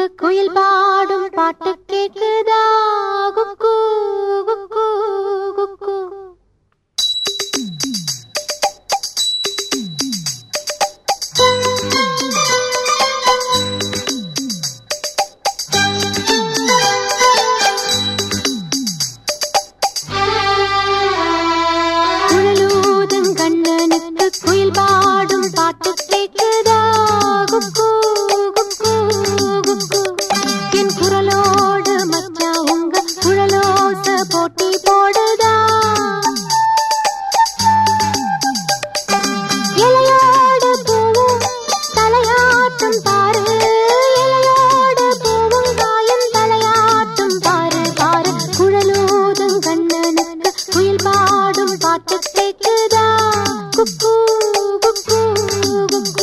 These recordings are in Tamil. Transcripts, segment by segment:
குயில் பாடும் பாட்டு கேக்குதா குக்கு குக்கு குக்கு. குழலூதும் கண்ணனுக்கு குயில் பாடும் பாட்டு கேக்குதா குக்கு குக்கு குக்கு. என் குரலோடு மச்சா உங்க குழலோச போட்டி போடுதா. இலையோடு பூவும் தலையாட்டும் பாரு, இலையோடு பூவும் காயும் தலையாட்டும் பாரு பாரு. குழலூதும் கண்ணனுக்கு குயில் பாடும் பாட்டு கேக்குதா குக்கு குக்கு குக்கு.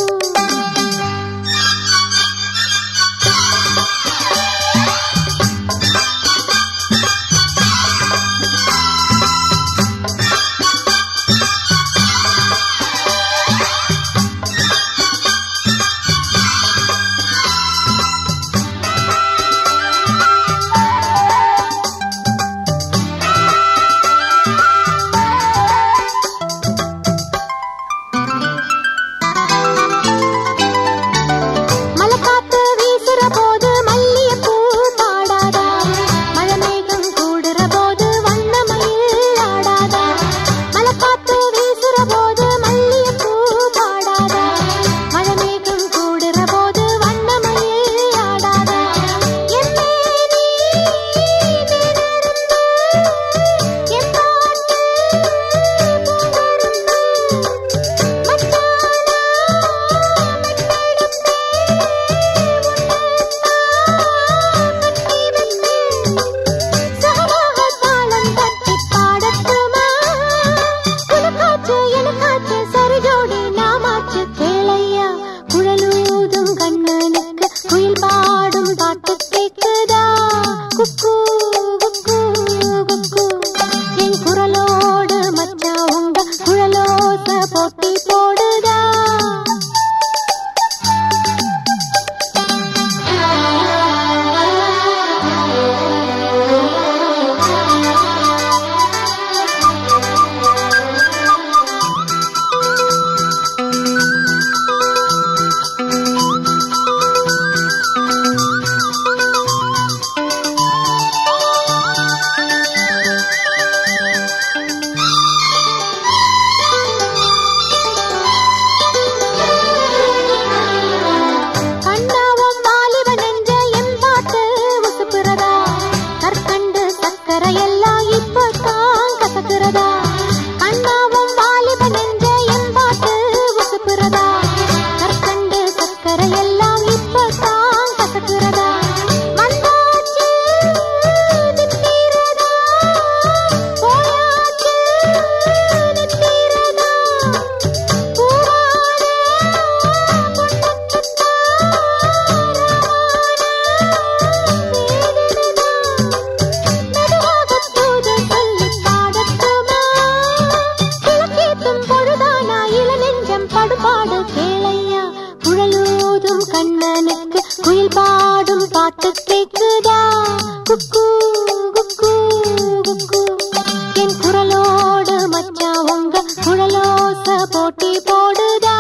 கண்ணனுக்கு குயில் பாடும் பாட்டு கேக்குதா குக்கு குக்கு குக்கு. என் குரலோடு மச்சா உங்க குழலோச போட்டி போடுதா.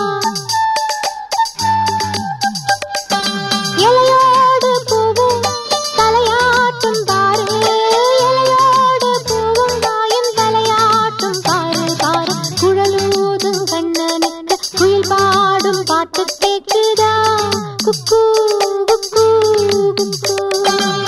இலையோடு பூவும் தலையாட்டும் பாரு, இலையோடு பூவும் காயும் தலையாட்டும் பாரு பாரு. குழலூதும் கண்ணனுக்கு குயில் பாடும் பாட்டு கேக்குதா குக்கு குக்கு குக்கு.